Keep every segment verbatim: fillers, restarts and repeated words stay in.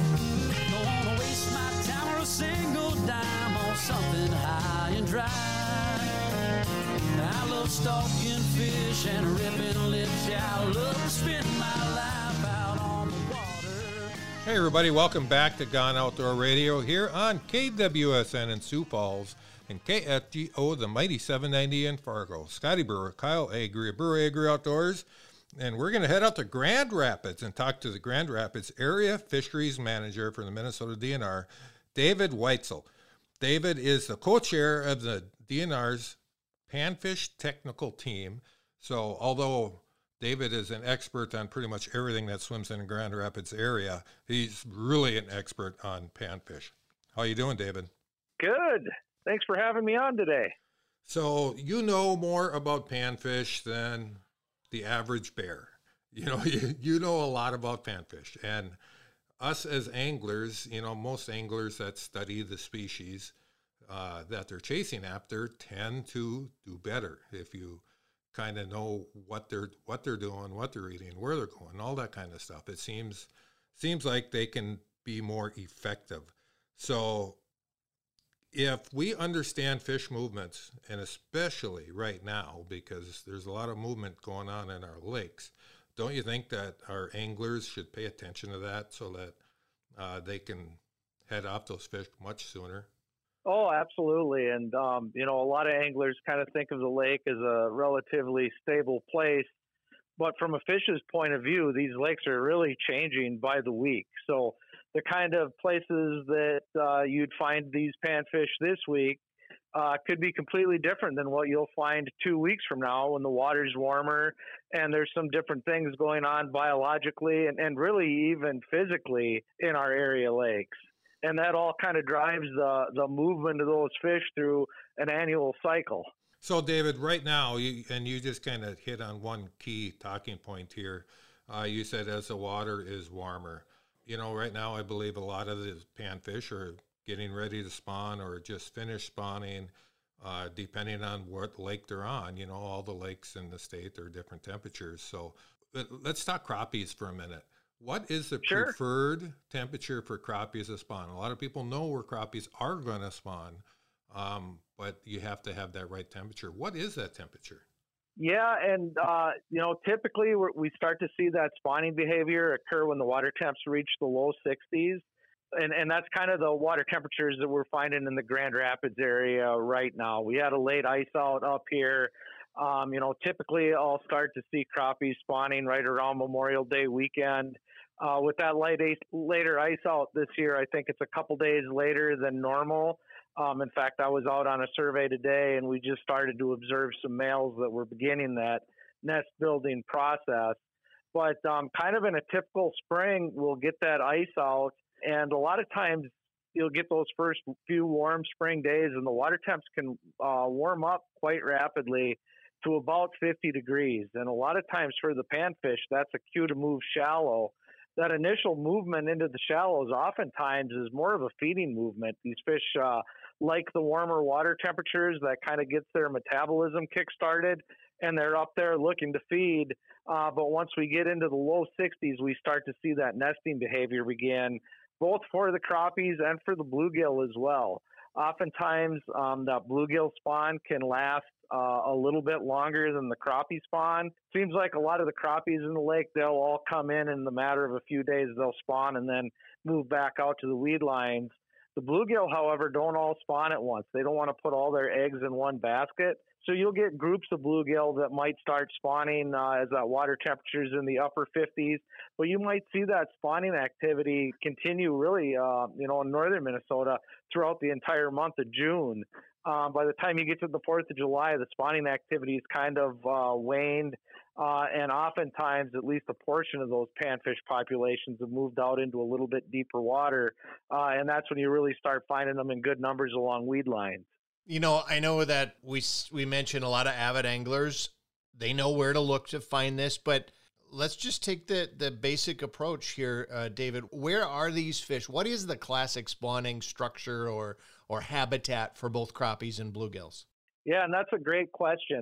Don't wanna waste my time or a single dime on something high and dry. I love stalking fish and ripping lips. Yeah, I love to spend my life out on the water. Hey everybody, welcome back to Gone Outdoor Radio here on K W S N in Sioux Falls and K F G O, the mighty seven ninety in Fargo. Scotty Brewer, Kyle Agri, Brewer Agri Outdoors, and we're going to head out to Grand Rapids and talk to the Grand Rapids Area Fisheries Manager for the Minnesota D N R, David Weitzel. David is the co-chair of the D N R's Panfish Technical Team. So although David is an expert on pretty much everything that swims in the Grand Rapids area, he's really an expert on panfish. How you doing, David? Good. Thanks for having me on today. So you know more about panfish than the average bear. You know, you, you know a lot about panfish. And us as anglers, you know, most anglers that study the species uh, that they're chasing after tend to do better if you kind of know what they're what they're doing, what they're eating, where they're going, all that kind of stuff. It seems seems like they can be more effective. So if we understand fish movements, and especially right now, because there's a lot of movement going on in our lakes, don't you think that our anglers should pay attention to that so that uh, they can head off those fish much sooner? Oh, absolutely. And, um, you know, a lot of anglers kind of think of the lake as a relatively stable place. But from a fish's point of view, these lakes are really changing by the week. So the kind of places that uh, you'd find these panfish this week uh, could be completely different than what you'll find two weeks from now when the water's warmer and there's some different things going on biologically and, and really even physically in our area lakes. And that all kind of drives the, the movement of those fish through an annual cycle. So, David, right now, you, and you just kind of hit on one key talking point here. Uh, you said as the water is warmer. You know, right now, I believe a lot of the panfish are getting ready to spawn or just finished spawning, uh, depending on what lake they're on. You know, all the lakes in the state, there are different temperatures. So let's talk crappies for a minute. What is the Sure. preferred temperature for crappies to spawn? A lot of people know where crappies are going to spawn, um, but you have to have that right temperature. What is that temperature? Yeah, and, uh, you know, typically we're, we start to see that spawning behavior occur when the water temps reach the low sixties. And, and that's kind of the water temperatures that we're finding in the Grand Rapids area right now. We had a late ice out up here. Um, you know, typically I'll start to see crappies spawning right around Memorial Day weekend. Uh, with that late ice, later ice out this year, I think it's a couple days later than normal. Um, in fact, I was out on a survey today, and we just started to observe some males that were beginning that nest building process. But um, kind of in a typical spring, we'll get that ice out, and a lot of times you'll get those first few warm spring days, and the water temps can uh, warm up quite rapidly to about fifty degrees. And a lot of times for the panfish, that's a cue to move shallow. That initial movement into the shallows oftentimes is more of a feeding movement. These fish uh, like the warmer water temperatures. That kind of gets their metabolism kick-started, and they're up there looking to feed. Uh, but once we get into the low sixties, we start to see that nesting behavior begin, both for the crappies and for the bluegill as well. Oftentimes, um, that bluegill spawn can last uh, a little bit longer than the crappie spawn. Seems like a lot of the crappies in the lake, they'll all come in in the matter of a few days. They'll spawn and then move back out to the weed lines. The bluegill, however, don't all spawn at once. They don't want to put all their eggs in one basket. So you'll get groups of bluegill that might start spawning uh, as that water temperature's in the upper fifties. But you might see that spawning activity continue really, uh, you know, in northern Minnesota throughout the entire month of June. Um, by the time you get to the fourth of July, the spawning activity is kind of uh, waned. Uh, and oftentimes, at least a portion of those panfish populations have moved out into a little bit deeper water. Uh, and that's when you really start finding them in good numbers along weed lines. You know, I know that we we mentioned a lot of avid anglers. They know where to look to find this, but let's just take the, the basic approach here, uh, David. Where are these fish? What is the classic spawning structure or or habitat for both crappies and bluegills? Yeah, and that's a great question.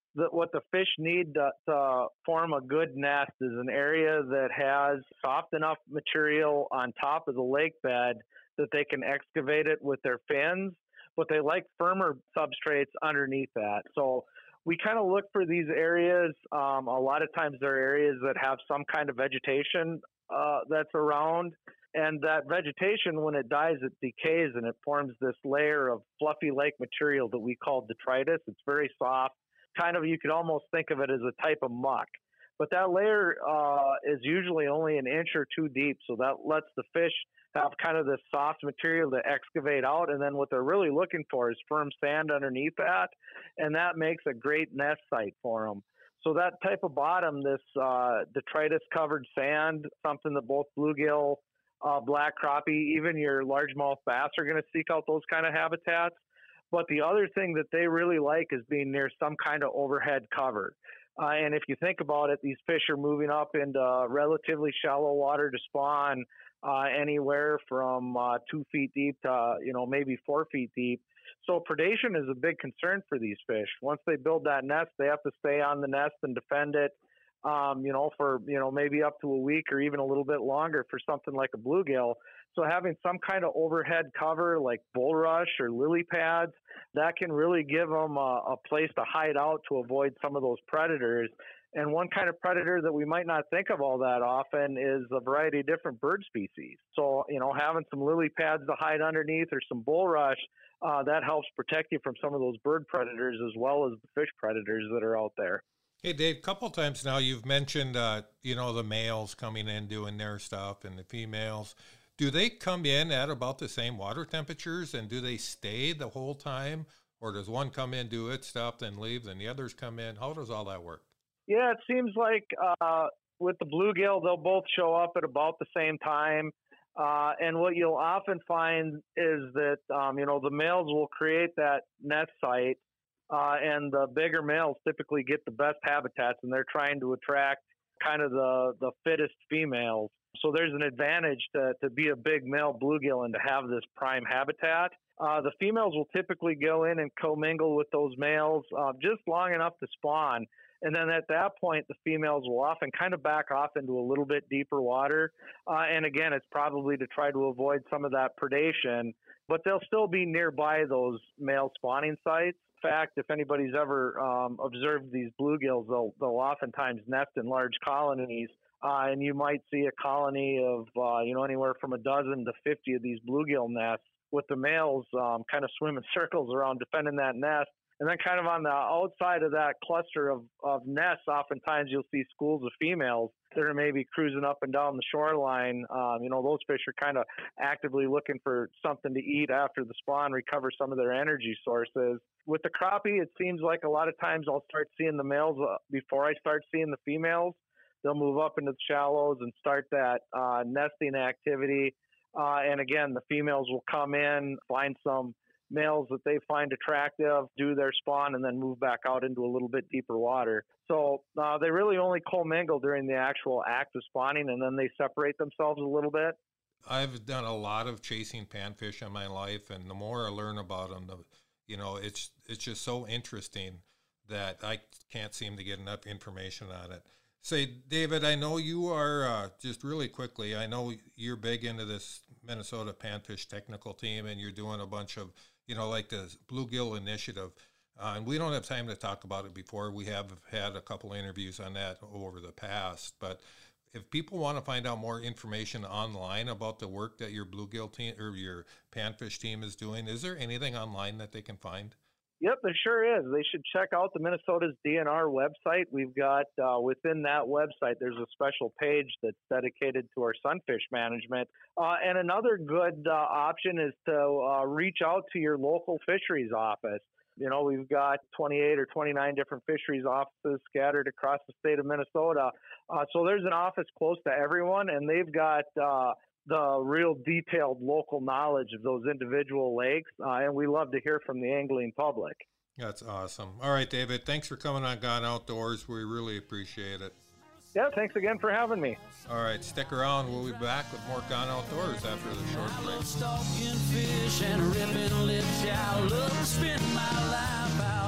the, what the fish need to, to form a good nest is an area that has soft enough material on top of the lake bed that they can excavate it with their fins, but they like firmer substrates underneath that. So we kind of look for these areas. Um, a lot of times they're areas that have some kind of vegetation uh, that's around. And that vegetation, when it dies, it decays and it forms this layer of fluffy lake material that we call detritus. It's very soft. Kind of, you could almost think of it as a type of muck. But that layer uh, is usually only an inch or two deep. So that lets the fish have kind of this soft material to excavate out. And then what they're really looking for is firm sand underneath that. And that makes a great nest site for them. So that type of bottom, this uh, detritus-covered sand, something that both bluegill, uh, black crappie, even your largemouth bass are going to seek out those kind of habitats. But the other thing that they really like is being near some kind of overhead cover. Uh, and if you think about it, these fish are moving up into relatively shallow water to spawn, uh, anywhere from uh, two feet deep to, you know, maybe four feet deep. So predation is a big concern for these fish. Once they build that nest, they have to stay on the nest and defend it, um, you know, for, you know, maybe up to a week or even a little bit longer for something like a bluegill. So having some kind of overhead cover like bulrush or lily pads, that can really give them a, a place to hide out to avoid some of those predators. And one kind of predator that we might not think of all that often is a variety of different bird species. So, you know, having some lily pads to hide underneath or some bulrush, uh, that helps protect you from some of those bird predators as well as the fish predators that are out there. Hey, Dave, a couple of times now you've mentioned, uh, you know, the males coming in doing their stuff and the females. Do they come in at about the same water temperatures, and do they stay the whole time? Or does one come in, do its stuff, then leave, then the others come in? How does all that work? Yeah, it seems like uh, with the bluegill, they'll both show up at about the same time. Uh, and what you'll often find is that, um, you know, the males will create that nest site, uh, and the bigger males typically get the best habitats, and they're trying to attract kind of the, the fittest females. So there's an advantage to, to be a big male bluegill and to have this prime habitat. Uh, the females will typically go in and commingle with those males uh, just long enough to spawn. And then at that point, the females will often kind of back off into a little bit deeper water. Uh, and again, it's probably to try to avoid some of that predation, but they'll still be nearby those male spawning sites. In fact, if anybody's ever um, observed these bluegills, they'll, they'll oftentimes nest in large colonies. Uh, and you might see a colony of, uh, you know, anywhere from a dozen to fifty of these bluegill nests with the males um, kind of swimming circles around defending that nest. And then kind of on the outside of that cluster of, of nests, oftentimes you'll see schools of females that are maybe cruising up and down the shoreline. Um, you know, those fish are kind of actively looking for something to eat after the spawn, recover some of their energy sources. With the crappie, it seems like a lot of times I'll start seeing the males uh, before I start seeing the females. They'll move up into the shallows and start that uh, nesting activity. Uh, and again, the females will come in, find some males that they find attractive, do their spawn, and then move back out into a little bit deeper water. So uh, they really only commingle during the actual act of spawning, and then they separate themselves a little bit. I've done a lot of chasing panfish in my life, and the more I learn about them, the, you know, it's it's just so interesting that I can't seem to get enough information on it. Say, David, I know you are, uh, just really quickly, I know you're big into this Minnesota Panfish technical team, and you're doing a bunch of, you know, like the Bluegill Initiative. Uh, and we don't have time to talk about it before. We have had a couple interviews on that over the past. But if people want to find out more information online about the work that your Bluegill team or your Panfish team is doing, is there anything online that they can find? Yep, there sure is. They should check out the Minnesota's D N R website. We've got uh, within that website, there's a special page that's dedicated to our sunfish management. Uh, and another good uh, option is to uh, reach out to your local fisheries office. You know, we've got twenty-eight or twenty-nine different fisheries offices scattered across the state of Minnesota. Uh, so there's an office close to everyone, and they've got uh, the real detailed local knowledge of those individual lakes, uh, and we love to hear from the angling public. That's awesome. All right, David, thanks for coming on Gone Outdoors. We really appreciate it. Yeah, thanks again for having me. All right, stick around. We'll be back with more Gone Outdoors after the short break. Stalking fish and ripping lips, yeah, I love to spend my life out.